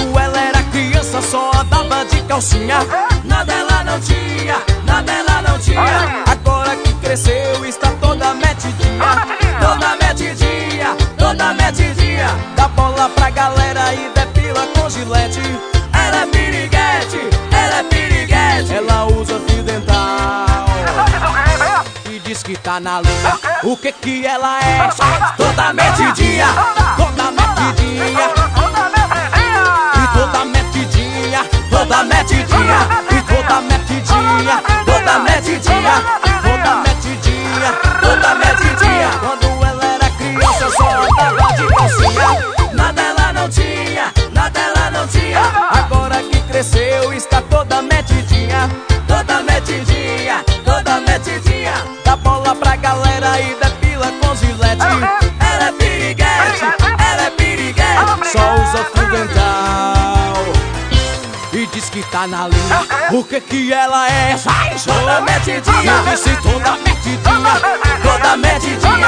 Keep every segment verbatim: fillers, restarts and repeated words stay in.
Quando ela era criança só andava de calcinha. Nada ela não tinha, nada ela não tinha. Agora que cresceu está toda metidinha. Toda metidinha, toda metidinha. Dá bola pra galera e depila com gilete. Ela é piriguete, ela é piriguete. Ela usa fio dental e diz que tá na linha. O que que ela é? Toda metidinha, toda metidinha. E toda metidinha, toda metidinha. E toda metidinha, toda metidinha. Toda metidinha, toda metidinha. Quando ela era criança só andava de calcinha. Nada ela não tinha, nada ela não tinha. Agora que cresceu está toda metidinha. Toda metidinha, toda metidinha. Dá bola pra galera e depila com gilete. Ela é piriguete, ela é piriguete. Só usa fio dental e diz que tá na linha. O que que ela é? Toda metidinha, disse toda metidinha. Toda metidinha,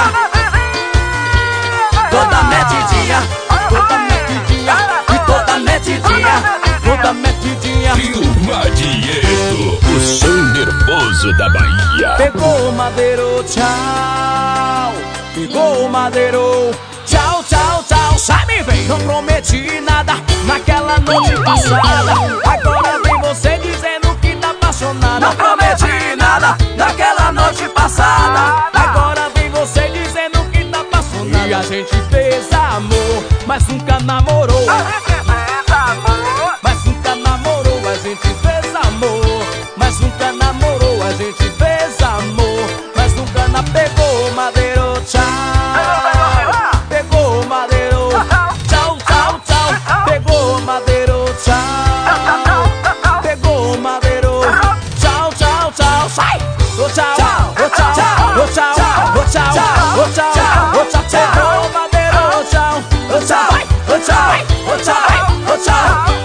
toda metidinha. Toda metidinha, e toda metidinha. Toda metidinha. Madieto, o som nervoso da Bahia. Pegou o madeiro, tchau. Pegou o madeiro, tchau, tchau, tchau. Sai, me vem. Não prometi nada naquela noite passada. Agora vem você dizendo que tá apaixonada. Não prometi nada naquela noite passada. Agora vem você dizendo que tá apaixonada. E a gente fez amor, mas nunca namorou. Mas nunca namorou, a gente fez amor. Mas nunca namorou, a gente fez amor. Mas nunca na pegou madeiro, tchau. Pegou madeiro, tchau, tchau, tchau. Pegou madeiro, tchau. Pegou madeiro, tchau, tchau, tchau. Sai! Ô tchau, ô tchau, ô tchau, ô tchau, ô tchau, ô tchau. Pegou madeiro, tchau, ô tchau, ô tchau, ô tchau, ô tchau.